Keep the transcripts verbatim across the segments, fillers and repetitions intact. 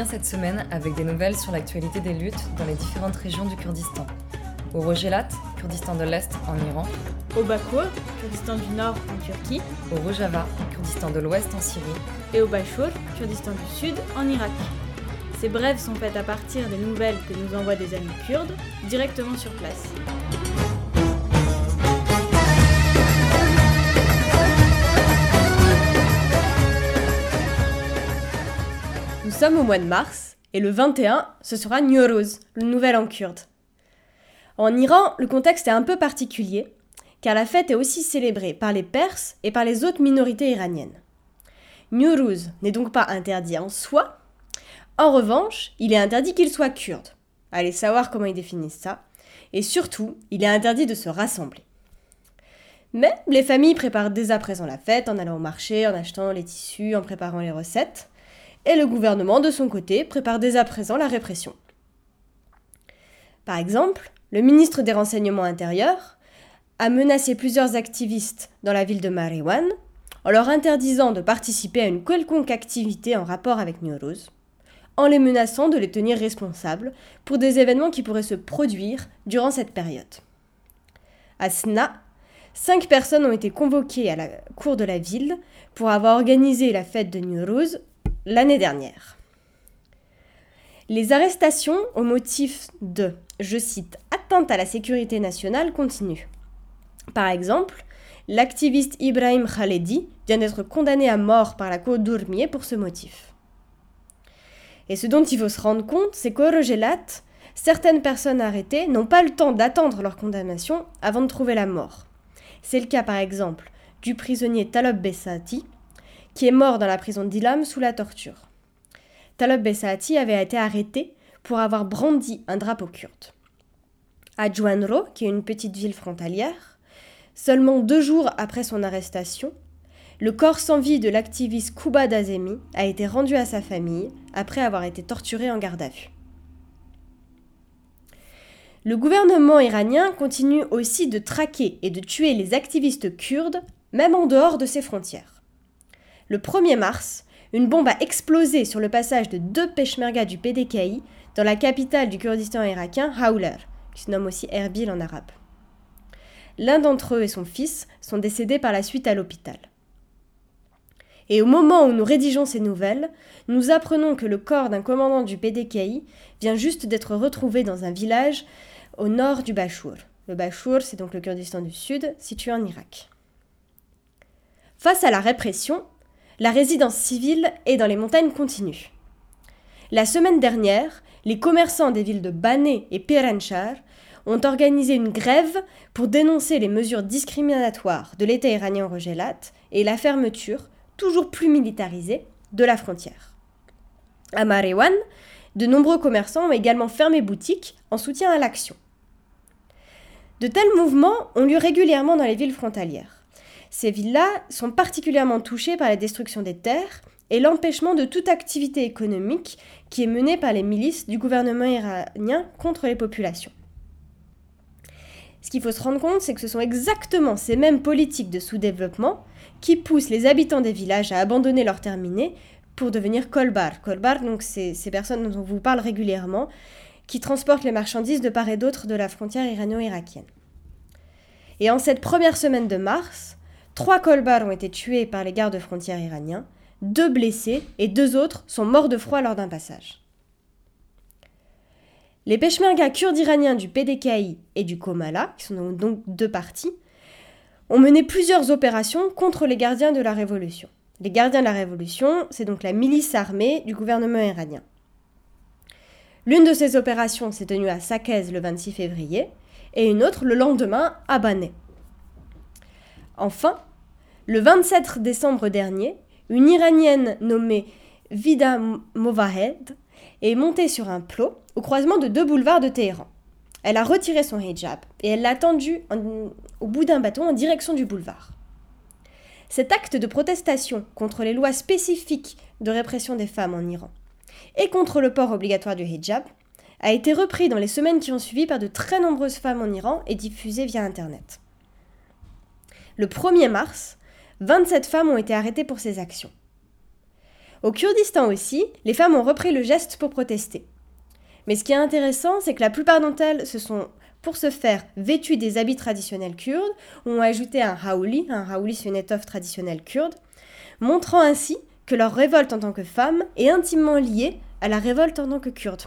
finir cette semaine avec des nouvelles sur l'actualité des luttes dans les différentes régions du Kurdistan. Au Rojhelat, Kurdistan de l'Est en Iran. Au Bakour, Kurdistan du Nord en Turquie. Au Rojava, Kurdistan de l'Ouest en Syrie. Et au Bachur, Kurdistan du Sud en Irak. Ces brèves sont faites à partir des nouvelles que nous envoient des amis kurdes directement sur place. Nous sommes au mois de mars, et le vingt et un, ce sera Nowrouz, le nouvel an kurde. En Iran, le contexte est un peu particulier, car la fête est aussi célébrée par les Perses et par les autres minorités iraniennes. Nowrouz n'est donc pas interdit en soi. En revanche, il est interdit qu'il soit kurde. Allez savoir comment ils définissent ça. Et surtout, il est interdit de se rassembler. Mais les familles préparent dès à présent la fête en allant au marché, en achetant les tissus, en préparant les recettes. Et le gouvernement, de son côté, prépare dès à présent la répression. Par exemple, le ministre des Renseignements intérieurs a menacé plusieurs activistes dans la ville de Mariwan en leur interdisant de participer à une quelconque activité en rapport avec Nowrouz, en les menaçant de les tenir responsables pour des événements qui pourraient se produire durant cette période. À Sna, cinq personnes ont été convoquées à la cour de la ville pour avoir organisé la fête de Nowrouz l'année dernière. Les arrestations au motif de, je cite, atteinte à la sécurité nationale continuent. Par exemple, l'activiste Ibrahim Khaledi vient d'être condamné à mort par la cour d'Urmiye pour ce motif. Et ce dont il faut se rendre compte, c'est qu'au Rojhelat, certaines personnes arrêtées n'ont pas le temps d'attendre leur condamnation avant de trouver la mort. C'est le cas par exemple du prisonnier Talab Bessati, qui est mort dans la prison d'Ilam sous la torture. Talab Bessati avait été arrêté pour avoir brandi un drapeau kurde. À Juanro, qui est une petite ville frontalière, seulement deux jours après son arrestation, le corps sans vie de l'activiste Kuba Dazemi a été rendu à sa famille après avoir été torturé en garde à vue. Le gouvernement iranien continue aussi de traquer et de tuer les activistes kurdes, même en dehors de ses frontières. Le premier mars, une bombe a explosé sur le passage de deux peshmergas du P D K I dans la capitale du Kurdistan irakien, Hawler, qui se nomme aussi Erbil en arabe. L'un d'entre eux et son fils sont décédés par la suite à l'hôpital. Et au moment où nous rédigeons ces nouvelles, nous apprenons que le corps d'un commandant du P D K I vient juste d'être retrouvé dans un village au nord du Bachur. Le Bachur, c'est donc le Kurdistan du Sud, situé en Irak. Face à la répression, la résidence civile et dans les montagnes continue. La semaine dernière, les commerçants des villes de Bané et Piranchar ont organisé une grève pour dénoncer les mesures discriminatoires de l'État iranien au Rojhelat et la fermeture, toujours plus militarisée, de la frontière. À Mariwan, de nombreux commerçants ont également fermé boutique en soutien à l'action. De tels mouvements ont lieu régulièrement dans les villes frontalières. Ces villes-là sont particulièrement touchées par la destruction des terres et l'empêchement de toute activité économique qui est menée par les milices du gouvernement iranien contre les populations. Ce qu'il faut se rendre compte, c'est que ce sont exactement ces mêmes politiques de sous-développement qui poussent les habitants des villages à abandonner leurs terres minées pour devenir kolbar. Kolbar, donc, c'est ces personnes dont on vous parle régulièrement, qui transportent les marchandises de part et d'autre de la frontière irano-irakienne. Et en cette première semaine de mars, trois kolbars ont été tués par les gardes frontières iraniens, deux blessés et deux autres sont morts de froid lors d'un passage. Les peshmergas kurdes iraniens du P D K I et du Komala, qui sont donc deux partis, ont mené plusieurs opérations contre les gardiens de la Révolution. Les gardiens de la Révolution, c'est donc la milice armée du gouvernement iranien. L'une de ces opérations s'est tenue à Saqqez le vingt-six février et une autre le lendemain à Bané. Enfin, le vingt-sept décembre dernier, une Iranienne nommée Vida Movahed est montée sur un plot au croisement de deux boulevards de Téhéran. Elle a retiré son hijab et elle l'a tendu en, au bout d'un bâton en direction du boulevard. Cet acte de protestation contre les lois spécifiques de répression des femmes en Iran et contre le port obligatoire du hijab a été repris dans les semaines qui ont suivi par de très nombreuses femmes en Iran et diffusé via Internet. Le premier mars, vingt-sept femmes ont été arrêtées pour ces actions. Au Kurdistan aussi, les femmes ont repris le geste pour protester. Mais ce qui est intéressant, c'est que la plupart d'entre elles se sont, pour ce faire, vêtues des habits traditionnels kurdes, ou ont ajouté un haouli, un haouli c'est une étoffe traditionnelle kurde, montrant ainsi que leur révolte en tant que femme est intimement liée à la révolte en tant que kurde.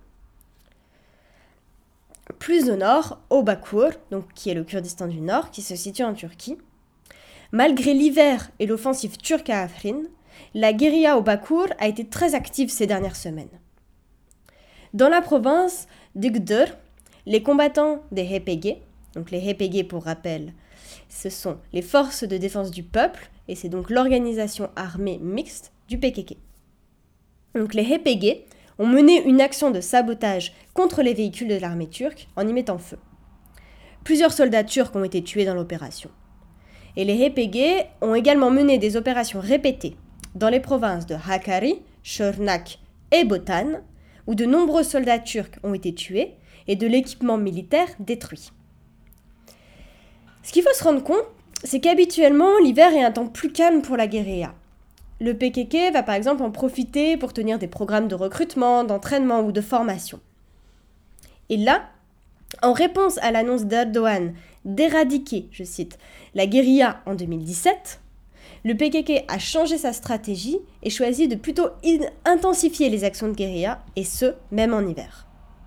Plus au nord, au Bakur, donc qui est le Kurdistan du Nord, qui se situe en Turquie, malgré l'hiver et l'offensive turque à Afrin, la guérilla au Bakur a été très active ces dernières semaines. Dans la province d'Igdir, les combattants des H P G, donc les H P G pour rappel, ce sont les forces de défense du peuple, et c'est donc l'organisation armée mixte du P K K. Donc les H P G ont mené une action de sabotage contre les véhicules de l'armée turque en y mettant feu. Plusieurs soldats turcs ont été tués dans l'opération. Et les H P G ont également mené des opérations répétées dans les provinces de Hakkari, Shornak et Botan, où de nombreux soldats turcs ont été tués et de l'équipement militaire détruit. Ce qu'il faut se rendre compte, c'est qu'habituellement, l'hiver est un temps plus calme pour la guérilla. Le P K K va par exemple en profiter pour tenir des programmes de recrutement, d'entraînement ou de formation. Et là, en réponse à l'annonce d'Erdogan d'éradiquer, je cite, la guérilla en deux mille dix-sept, le P K K a changé sa stratégie et choisi de plutôt intensifier les actions de guérilla, et ce, même en hiver.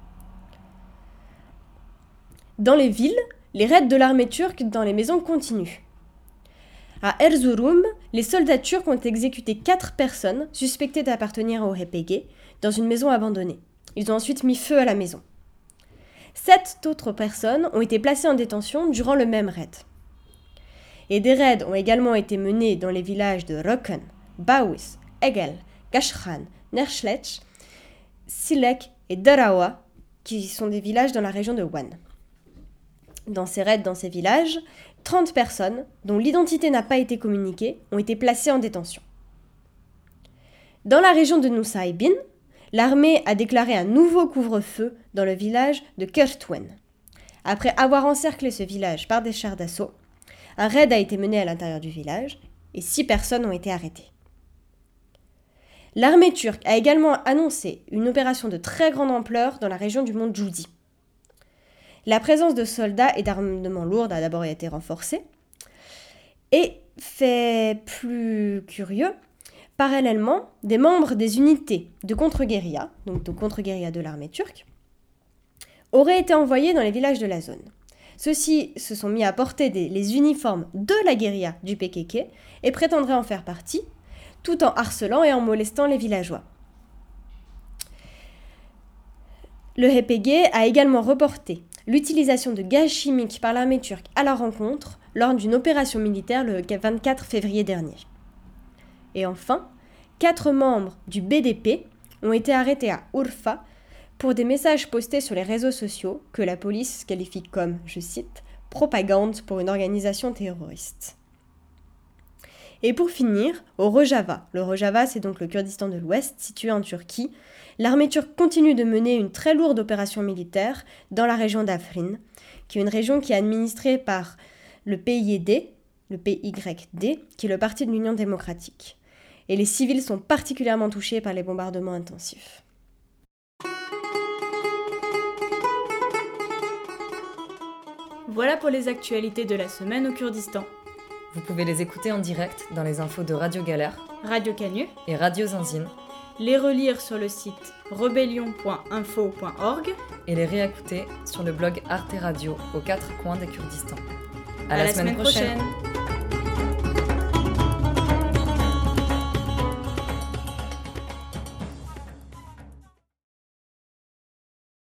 Dans les villes, les raids de l'armée turque dans les maisons continuent. À Erzurum, les soldats turcs ont exécuté quatre personnes suspectées d'appartenir au H P G dans une maison abandonnée. Ils ont ensuite mis feu à la maison. Sept autres personnes ont été placées en détention durant le même raid. Et des raids ont également été menés dans les villages de Röken, Bawis, Egel, Gashran, Nerslech, Silek et Darawa, qui sont des villages dans la région de Wan. Dans ces raids dans ces villages, trente personnes, dont l'identité n'a pas été communiquée, ont été placées en détention. Dans la région de Nusaybin, l'armée a déclaré un nouveau couvre-feu dans le village de Kertwen. Après avoir encerclé ce village par des chars d'assaut, un raid a été mené à l'intérieur du village et six personnes ont été arrêtées. L'armée turque a également annoncé une opération de très grande ampleur dans la région du mont Djoudi. La présence de soldats et d'armements lourds a d'abord été renforcée. Et, fait plus curieux, parallèlement, des membres des unités de contre-guérilla, donc de contre-guérilla de l'armée turque, auraient été envoyés dans les villages de la zone. Ceux-ci se sont mis à porter des, les uniformes de la guérilla du P K K et prétendraient en faire partie, tout en harcelant et en molestant les villageois. Le H P G a également reporté l'utilisation de gaz chimiques par l'armée turque à leur rencontre lors d'une opération militaire le vingt-quatre février dernier. Et enfin, quatre membres du B D P ont été arrêtés à Urfa pour des messages postés sur les réseaux sociaux que la police qualifie comme, je cite, « propagande pour une organisation terroriste ». Et pour finir, au Rojava, le Rojava c'est donc le Kurdistan de l'Ouest situé en Turquie, l'armée turque continue de mener une très lourde opération militaire dans la région d'Afrin, qui est une région qui est administrée par le P Y D, le P Y D, qui est le parti de l'Union démocratique. Et les civils sont particulièrement touchés par les bombardements intensifs. Voilà pour les actualités de la semaine au Kurdistan. Vous pouvez les écouter en direct dans les infos de Radio Galère, Radio Canu et Radio Zinzine, les relire sur le site rebellion point info point org et les réécouter sur le blog Arte Radio aux quatre coins des Kurdistans. À, à la, la semaine, semaine prochaine. prochaine.